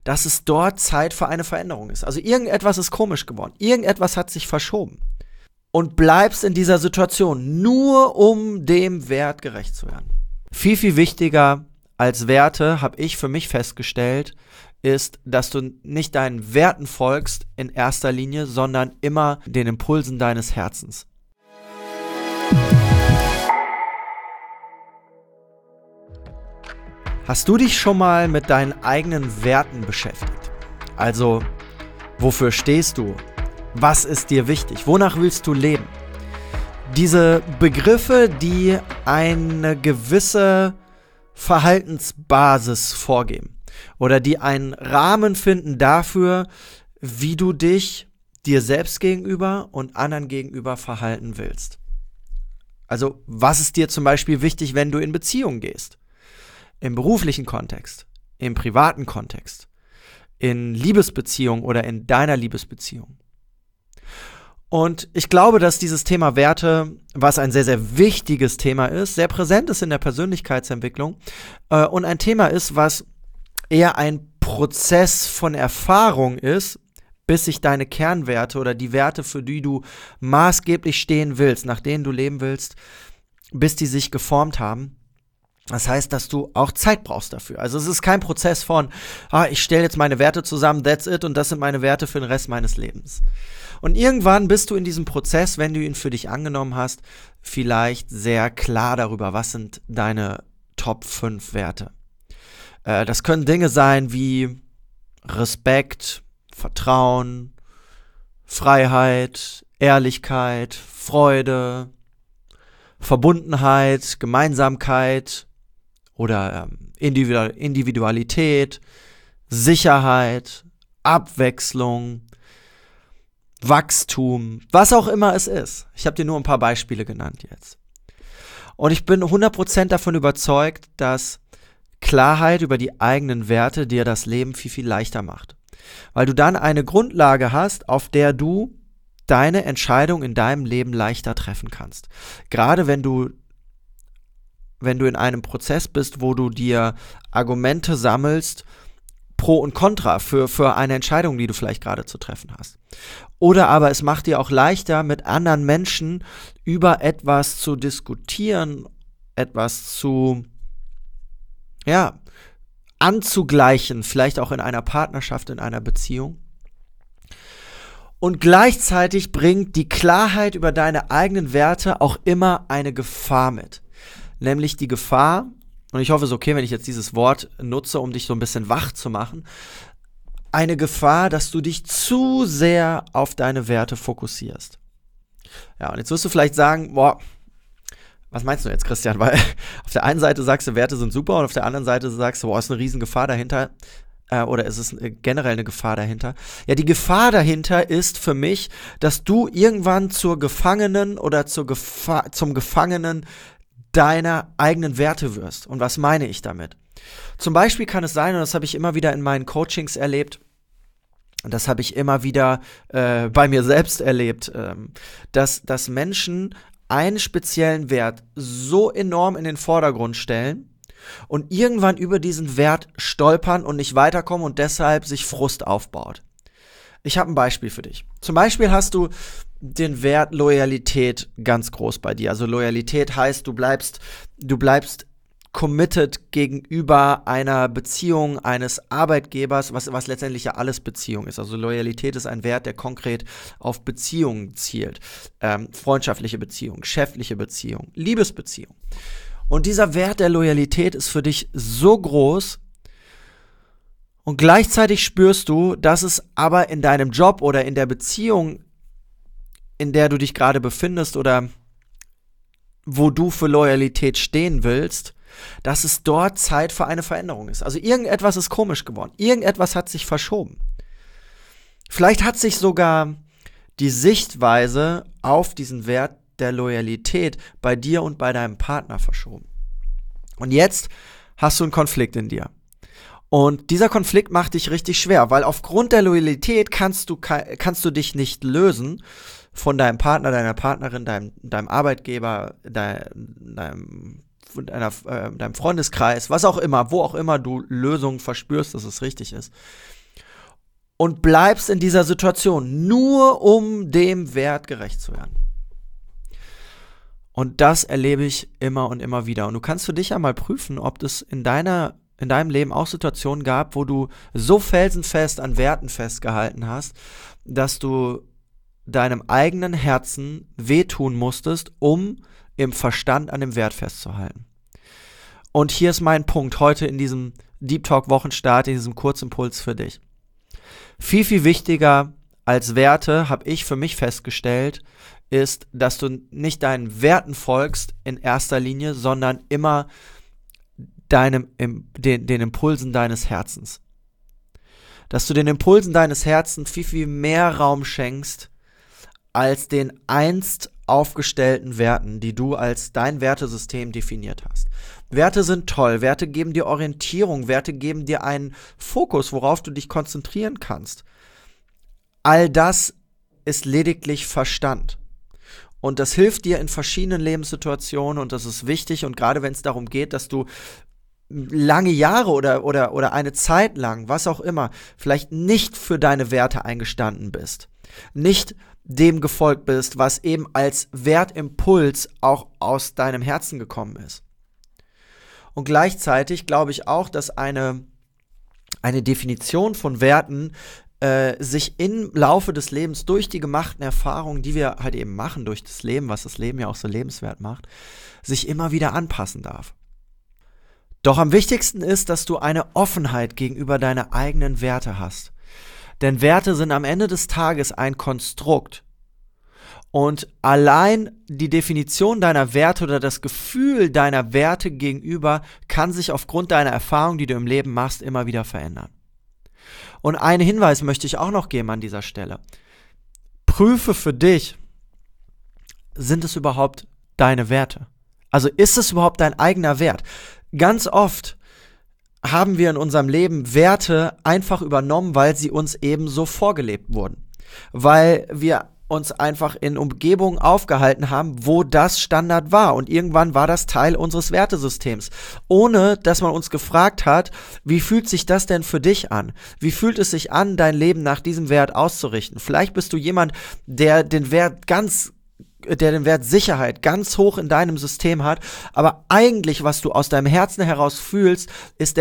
dass es dort Zeit für eine Veränderung ist. Also irgendetwas ist komisch geworden, irgendetwas hat sich verschoben. Und bleibst in dieser Situation, nur um dem Wert gerecht zu werden. Viel, viel wichtiger als Werte, habe ich für mich festgestellt, ist, dass du nicht deinen Werten folgst in erster Linie, sondern immer den Impulsen deines Herzens. Hast du dich schon mal mit deinen eigenen Werten beschäftigt? Also, wofür stehst du? Was ist dir wichtig? Wonach willst du leben? Diese Begriffe, die eine gewisse Verhaltensbasis vorgeben oder die einen Rahmen finden dafür, wie du dich dir selbst gegenüber und anderen gegenüber verhalten willst. Also, was ist dir zum Beispiel wichtig, wenn du in Beziehungen gehst? Im beruflichen Kontext, im privaten Kontext, in Liebesbeziehungen oder in deiner Liebesbeziehung. Und ich glaube, dass dieses Thema Werte, was ein sehr, sehr wichtiges Thema ist, sehr präsent ist in der Persönlichkeitsentwicklung und ein Thema ist, was eher ein Prozess von Erfahrung ist, bis sich deine Kernwerte oder die Werte, für die du maßgeblich stehen willst, nach denen du leben willst, bis die sich geformt haben. Das heißt, dass du auch Zeit brauchst dafür. Also es ist kein Prozess von, ich stelle jetzt meine Werte zusammen, that's it, und das sind meine Werte für den Rest meines Lebens. Und irgendwann bist du in diesem Prozess, wenn du ihn für dich angenommen hast, vielleicht sehr klar darüber, was sind deine Top 5 Werte. Das können Dinge sein wie Respekt, Vertrauen, Freiheit, Ehrlichkeit, Freude, Verbundenheit, Gemeinsamkeit oder Individualität, Sicherheit, Abwechslung, Wachstum, was auch immer es ist. Ich habe dir nur ein paar Beispiele genannt jetzt. Und ich bin 100% davon überzeugt, dass Klarheit über die eigenen Werte dir das Leben viel, viel leichter macht. Weil du dann eine Grundlage hast, auf der du deine Entscheidung in deinem Leben leichter treffen kannst. Gerade wenn du in einem Prozess bist, wo du dir Argumente sammelst, Pro und Contra für eine Entscheidung, die du vielleicht gerade zu treffen hast. Oder aber es macht dir auch leichter, mit anderen Menschen über etwas zu diskutieren, etwas anzugleichen, vielleicht auch in einer Partnerschaft, in einer Beziehung. Und gleichzeitig bringt die Klarheit über deine eigenen Werte auch immer eine Gefahr mit. Nämlich die Gefahr, und ich hoffe, es ist okay, wenn ich jetzt dieses Wort nutze, um dich so ein bisschen wach zu machen, eine Gefahr, dass du dich zu sehr auf deine Werte fokussierst. Ja, und jetzt wirst du vielleicht sagen, was meinst du jetzt, Christian? Weil auf der einen Seite sagst du, Werte sind super und auf der anderen Seite sagst du, ist eine riesen Gefahr dahinter. Oder ist es generell eine Gefahr dahinter? Ja, die Gefahr dahinter ist für mich, dass du irgendwann zur Gefangenen oder zum Gefangenen deiner eigenen Werte wirst. Und was meine ich damit? Zum Beispiel kann es sein, und das habe ich immer wieder in meinen Coachings erlebt, und das habe ich immer wieder bei mir selbst erlebt, dass Menschen einen speziellen Wert so enorm in den Vordergrund stellen und irgendwann über diesen Wert stolpern und nicht weiterkommen und deshalb sich Frust aufbaut. Ich habe ein Beispiel für dich. Zum Beispiel hast du den Wert Loyalität ganz groß bei dir. Also Loyalität heißt, du bleibst committed gegenüber einer Beziehung eines Arbeitgebers, was letztendlich ja alles Beziehung ist. Also Loyalität ist ein Wert, der konkret auf Beziehungen zielt. Freundschaftliche Beziehungen, geschäftliche Beziehungen, Liebesbeziehungen. Und dieser Wert der Loyalität ist für dich so groß und gleichzeitig spürst du, dass es aber in deinem Job oder in der Beziehung, in der du dich gerade befindest oder wo du für Loyalität stehen willst, dass es dort Zeit für eine Veränderung ist. Also irgendetwas ist komisch geworden. Irgendetwas hat sich verschoben. Vielleicht hat sich sogar die Sichtweise auf diesen Wert der Loyalität bei dir und bei deinem Partner verschoben. Und jetzt hast du einen Konflikt in dir. Und dieser Konflikt macht dich richtig schwer, weil aufgrund der Loyalität kannst du dich nicht lösen von deinem Partner, deiner Partnerin, deinem Arbeitgeber, deinem deinem Freundeskreis, was auch immer, wo auch immer du Lösungen verspürst, dass es richtig ist. Und bleibst in dieser Situation, nur um dem Wert gerecht zu werden. Und das erlebe ich immer und immer wieder. Und du kannst für dich ja mal prüfen, ob es in deinem Leben auch Situationen gab, wo du so felsenfest an Werten festgehalten hast, dass du deinem eigenen Herzen wehtun musstest, um im Verstand an dem Wert festzuhalten. Und hier ist mein Punkt heute in diesem Deep Talk Wochenstart, in diesem Kurzimpuls für dich. Viel, viel wichtiger als Werte, habe ich für mich festgestellt, ist, dass du nicht deinen Werten folgst in erster Linie, sondern immer den Impulsen deines Herzens. Dass du den Impulsen deines Herzens viel, viel mehr Raum schenkst, als den einst aufgestellten Werten, die du als dein Wertesystem definiert hast. Werte sind toll, Werte geben dir Orientierung, Werte geben dir einen Fokus, worauf du dich konzentrieren kannst. All das ist lediglich Verstand. Und das hilft dir in verschiedenen Lebenssituationen und das ist wichtig. Und gerade wenn es darum geht, dass du lange Jahre oder eine Zeit lang, was auch immer, vielleicht nicht für deine Werte eingestanden bist, nicht dem gefolgt bist, was eben als Wertimpuls auch aus deinem Herzen gekommen ist. Und gleichzeitig glaube ich auch, dass eine Definition von Werten sich im Laufe des Lebens durch die gemachten Erfahrungen, die wir halt eben machen durch das Leben, was das Leben ja auch so lebenswert macht, sich immer wieder anpassen darf. Doch am wichtigsten ist, dass du eine Offenheit gegenüber deinen eigenen Werte hast. Denn Werte sind am Ende des Tages ein Konstrukt. Und allein die Definition deiner Werte oder das Gefühl deiner Werte gegenüber kann sich aufgrund deiner Erfahrung, die du im Leben machst, immer wieder verändern. Und einen Hinweis möchte ich auch noch geben an dieser Stelle. Prüfe für dich, sind es überhaupt deine Werte? Also ist es überhaupt dein eigener Wert? Ganz oft haben wir in unserem Leben Werte einfach übernommen, weil sie uns eben so vorgelebt wurden. Weil wir uns einfach in Umgebungen aufgehalten haben, wo das Standard war. Und irgendwann war das Teil unseres Wertesystems. Ohne, dass man uns gefragt hat, wie fühlt sich das denn für dich an? Wie fühlt es sich an, dein Leben nach diesem Wert auszurichten? Vielleicht bist du jemand, der den Wert Sicherheit ganz hoch in deinem System hat, aber eigentlich, was du aus deinem Herzen heraus fühlst, ist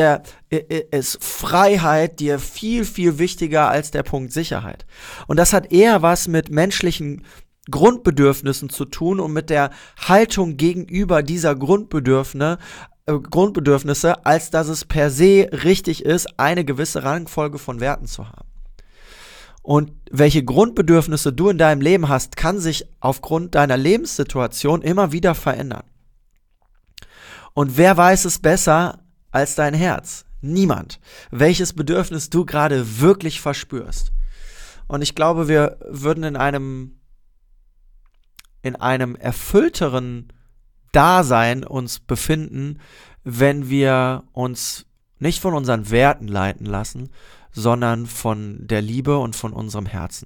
Freiheit dir viel, viel wichtiger als der Punkt Sicherheit. Und das hat eher was mit menschlichen Grundbedürfnissen zu tun und mit der Haltung gegenüber dieser Grundbedürfnisse, als dass es per se richtig ist, eine gewisse Rangfolge von Werten zu haben. Und welche Grundbedürfnisse du in deinem Leben hast, kann sich aufgrund deiner Lebenssituation immer wieder verändern. Und wer weiß es besser als dein Herz? Niemand. Welches Bedürfnis du gerade wirklich verspürst. Und ich glaube, wir würden in einem erfüllteren Dasein uns befinden, wenn wir uns nicht von unseren Werten leiten lassen, sondern von der Liebe und von unserem Herzen.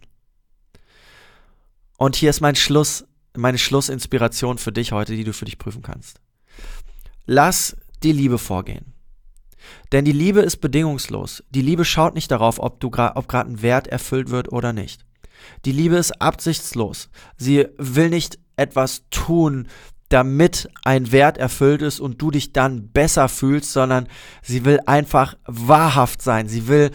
Und hier ist meine Schlussinspiration für dich heute, die du für dich prüfen kannst. Lass die Liebe vorgehen. Denn die Liebe ist bedingungslos. Die Liebe schaut nicht darauf, ob gerade ein Wert erfüllt wird oder nicht. Die Liebe ist absichtslos. Sie will nicht etwas tun, damit ein Wert erfüllt ist und du dich dann besser fühlst, sondern sie will einfach wahrhaft sein. Sie will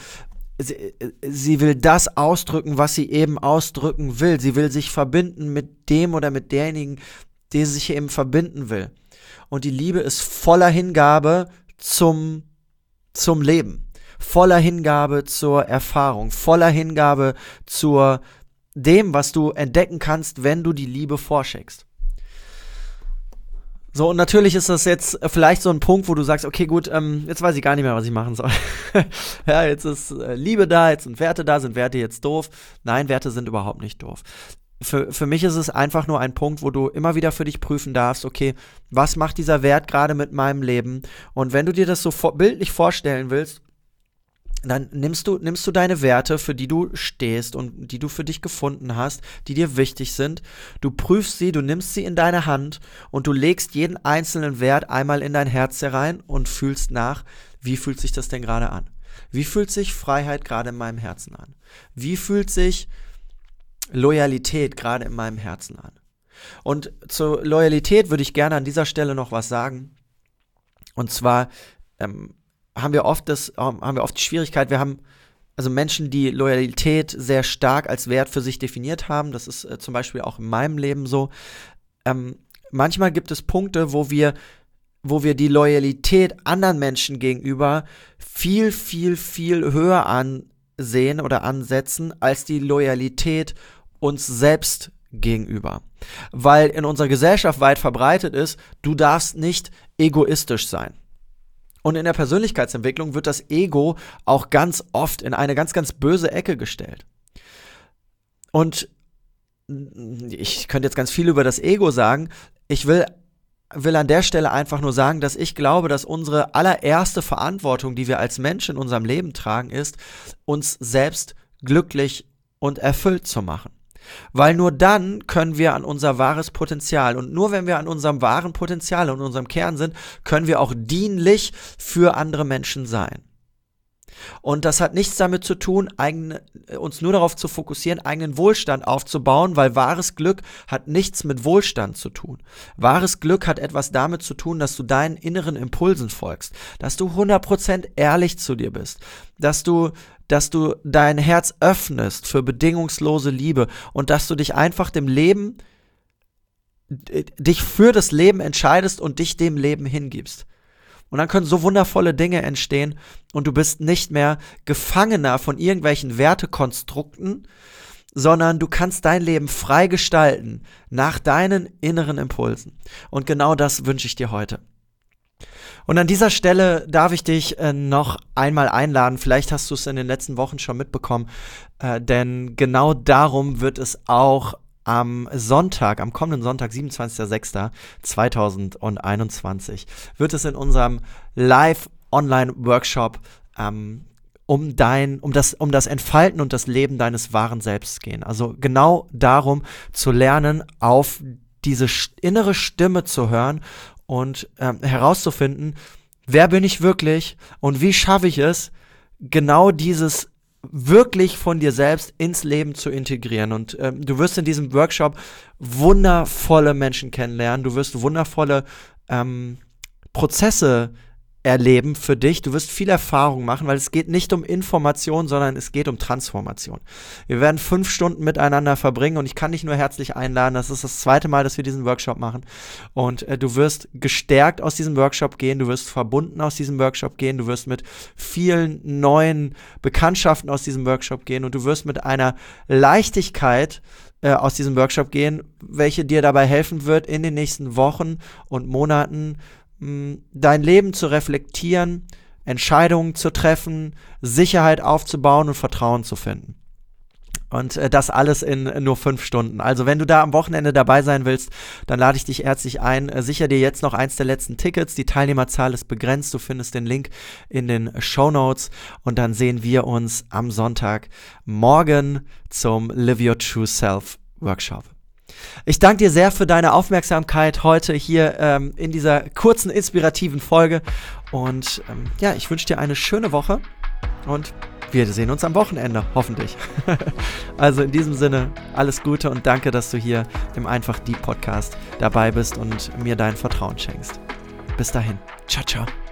das ausdrücken, was sie eben ausdrücken will. Sie will sich verbinden mit dem oder mit derjenigen, die sie sich eben verbinden will. Und die Liebe ist voller Hingabe zum Leben, voller Hingabe zur Erfahrung, voller Hingabe zu dem, was du entdecken kannst, wenn du die Liebe vorschickst. So, und natürlich ist das jetzt vielleicht so ein Punkt, wo du sagst, okay, gut, jetzt weiß ich gar nicht mehr, was ich machen soll. Ja, jetzt ist Liebe da, jetzt sind Werte jetzt doof? Nein, Werte sind überhaupt nicht doof. Für mich ist es einfach nur ein Punkt, wo du immer wieder für dich prüfen darfst, okay, was macht dieser Wert gerade mit meinem Leben? Und wenn du dir das so bildlich vorstellen willst, dann nimmst du deine Werte, für die du stehst und die du für dich gefunden hast, die dir wichtig sind. Du prüfst sie, du nimmst sie in deine Hand und du legst jeden einzelnen Wert einmal in dein Herz herein und fühlst nach, wie fühlt sich das denn gerade an? Wie fühlt sich Freiheit gerade in meinem Herzen an? Wie fühlt sich Loyalität gerade in meinem Herzen an? Und zur Loyalität würde ich gerne an dieser Stelle noch was sagen. Und zwar haben wir oft die Schwierigkeit, wir haben also Menschen, die Loyalität sehr stark als Wert für sich definiert haben, das ist zum Beispiel auch in meinem Leben so. Manchmal gibt es Punkte, wo wir die Loyalität anderen Menschen gegenüber viel, viel, viel höher ansehen oder ansetzen als die Loyalität uns selbst gegenüber. Weil in unserer Gesellschaft weit verbreitet ist, du darfst nicht egoistisch sein. Und in der Persönlichkeitsentwicklung wird das Ego auch ganz oft in eine ganz, ganz böse Ecke gestellt. Und ich könnte jetzt ganz viel über das Ego sagen. Ich will an der Stelle einfach nur sagen, dass ich glaube, dass unsere allererste Verantwortung, die wir als Mensch in unserem Leben tragen, ist, uns selbst glücklich und erfüllt zu machen. Weil nur dann können wir an unser wahres Potenzial und nur wenn wir an unserem wahren Potenzial und unserem Kern sind, können wir auch dienlich für andere Menschen sein. Und das hat nichts damit zu tun, uns nur darauf zu fokussieren, eigenen Wohlstand aufzubauen, weil wahres Glück hat nichts mit Wohlstand zu tun. Wahres Glück hat etwas damit zu tun, dass du deinen inneren Impulsen folgst, dass du 100% ehrlich zu dir bist, dass du dein Herz öffnest für bedingungslose Liebe und dass du dich einfach dich für das Leben entscheidest und dich dem Leben hingibst. Und dann können so wundervolle Dinge entstehen und du bist nicht mehr Gefangener von irgendwelchen Wertekonstrukten, sondern du kannst dein Leben frei gestalten nach deinen inneren Impulsen. Und genau das wünsche ich dir heute. Und an dieser Stelle darf ich dich noch einmal einladen, vielleicht hast du es in den letzten Wochen schon mitbekommen, denn genau darum wird es auch am kommenden Sonntag, 27.06.2021, wird es in unserem Live-Online-Workshop um das Entfalten und das Leben deines wahren Selbst gehen. Also genau darum zu lernen, auf diese innere Stimme zu hören und herauszufinden, wer bin ich wirklich und wie schaffe ich es, genau dieses wirklich von dir selbst ins Leben zu integrieren. Und du wirst in diesem Workshop wundervolle Menschen kennenlernen, du wirst wundervolle Prozesse erleben für dich. Du wirst viel Erfahrung machen, weil es geht nicht um Information, sondern es geht um Transformation. Wir werden 5 Stunden miteinander verbringen und ich kann dich nur herzlich einladen. Das ist das 2. Mal, dass wir diesen Workshop machen. Und du wirst gestärkt aus diesem Workshop gehen, du wirst verbunden aus diesem Workshop gehen, du wirst mit vielen neuen Bekanntschaften aus diesem Workshop gehen und du wirst mit einer Leichtigkeit aus diesem Workshop gehen, welche dir dabei helfen wird, in den nächsten Wochen und Monaten dein Leben zu reflektieren, Entscheidungen zu treffen, Sicherheit aufzubauen und Vertrauen zu finden. Und das alles in nur 5 Stunden. Also wenn du da am Wochenende dabei sein willst, dann lade ich dich herzlich ein. Sicher dir jetzt noch eins der letzten Tickets. Die Teilnehmerzahl ist begrenzt. Du findest den Link in den Shownotes. Und dann sehen wir uns am Sonntagmorgen zum Live Your True Self Workshop. Ich danke dir sehr für deine Aufmerksamkeit heute hier in dieser kurzen, inspirativen Folge. Und ich wünsche dir eine schöne Woche und wir sehen uns am Wochenende, hoffentlich. Also in diesem Sinne, alles Gute und danke, dass du hier im Einfach Deep Podcast dabei bist und mir dein Vertrauen schenkst. Bis dahin. Ciao, ciao.